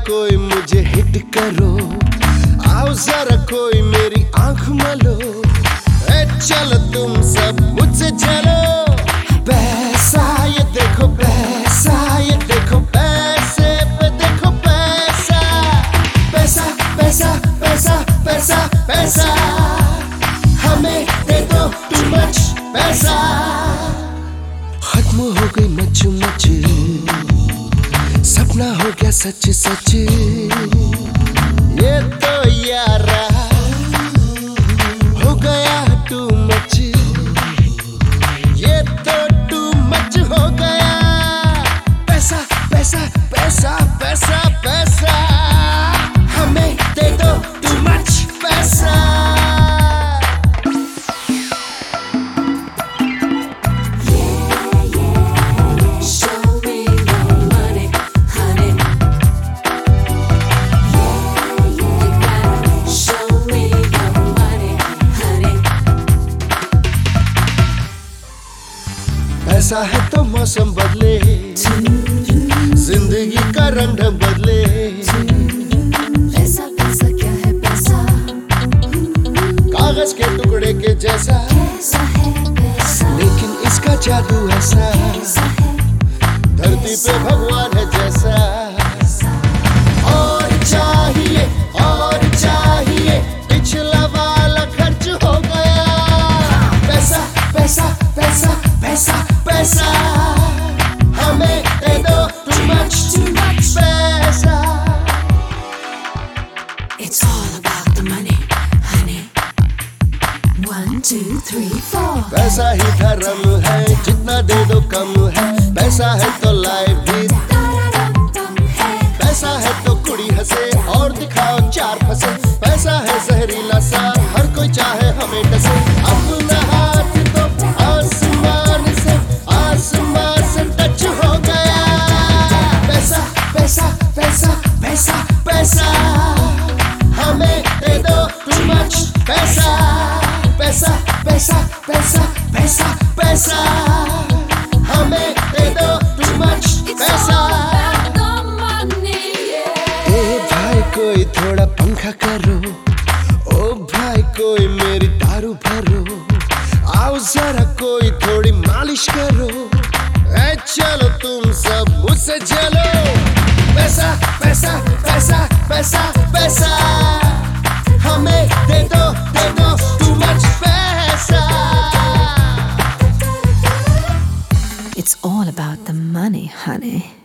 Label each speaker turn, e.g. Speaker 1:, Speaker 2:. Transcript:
Speaker 1: कोई मुझे हिट करो, आओ जरा कोई मेरी आंख मलो। ए चलो तुम सब मुझसे चलो। पैसा ये देखो, पैसा ये देखो, पैसे पे देखो पैसा। पैसा पैसा पैसा पैसा पैसा, हमें दे दो टू मच पैसा। खत्म हो गई मच मच, सपना हो गया सच सच। ये तो यारा हो गया टू मच, ये तो टू मच हो गया। पैसा पैसा पैसा पैसा पैसा, हमें दे दो टू मच पैसा। पैसा है तो मौसम बदले, जिंदगी का रंग ढंग बदले।
Speaker 2: पैसा पैसा क्या है पैसा,
Speaker 1: कागज के टुकड़े के जैसा,
Speaker 2: कैसा है पैसा,
Speaker 1: लेकिन इसका जादू ऐसा,
Speaker 2: कैसा है
Speaker 1: धरती पे भगवान है जैसा। और चाहिए पिछला वाला खर्च हो गया। पैसा पैसा पैसा पैसा पैसा, हमें दे दो too much पैसा।
Speaker 2: It's all about the money, honey. 1, 2, 3, 4.
Speaker 1: पैसा ही धर्म है, जितना दे दो कम है। पैसा है तो लाइफ भी, पैसा है तो कुड़ी हंसे और दिखाओ चार फंसे। पैसा है जहरीला सा, हर कोई चाहे हमें डसे। अपना हाथ तो आसमान से टच हो गया। पैसा पैसा पैसा पैसा पैसा, हमें दे दो too much पैसा। पैसा पैसा पैसा पैसा पैसा, हमें दे दो too much पैसा। ए भाई कोई थोड़ा पंखा करो, ओ भाई कोई मेरी दारू भरो। आओ जरा कोई थोड़ी मालिश करो। ए चलो तुम सब मुझसे चलो। पैसा पैसा पैसा पैसा पैसा, हमें दे दो too much पैसा।
Speaker 2: It's all about the money, honey.